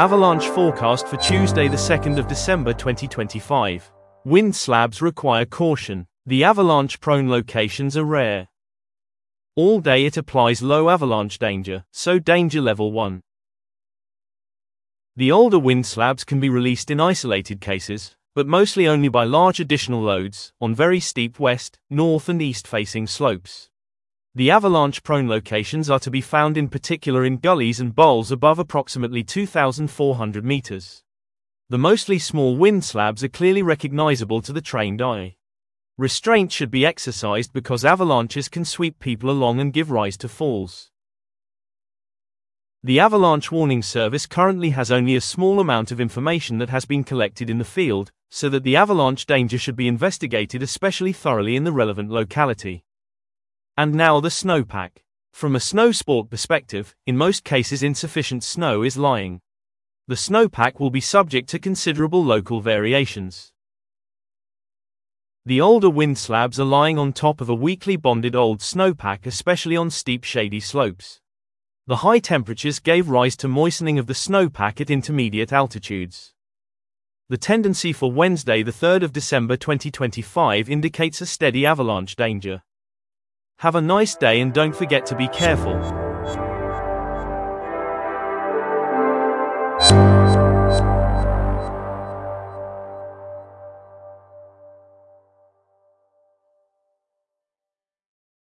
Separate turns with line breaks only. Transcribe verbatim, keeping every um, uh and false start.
Avalanche forecast for Tuesday the second of December twenty twenty-five. Wind slabs require caution. The avalanche-prone locations are rare. All day it applies low avalanche danger, so danger level one. The older wind slabs can be released in isolated cases, but mostly only by large additional loads, on very steep west, north and east-facing slopes. The avalanche-prone locations are to be found in particular in gullies and bowls above approximately two thousand four hundred meters. The mostly small wind slabs are clearly recognizable to the trained eye. Restraint should be exercised because avalanches can sweep people along and give rise to falls. The Avalanche Warning Service currently has only a small amount of information that has been collected in the field, so that the avalanche danger should be investigated especially thoroughly in the relevant locality. And now the snowpack. From a snow sport perspective, in most cases insufficient snow is lying. The snowpack will be subject to considerable local variations. The older wind slabs are lying on top of a weakly bonded old snowpack, especially on steep shady slopes. The high temperatures gave rise to moistening of the snowpack at intermediate altitudes. The tendency for Wednesday the third of December twenty twenty-five indicates a steady avalanche danger. Have a nice day and don't forget to be careful.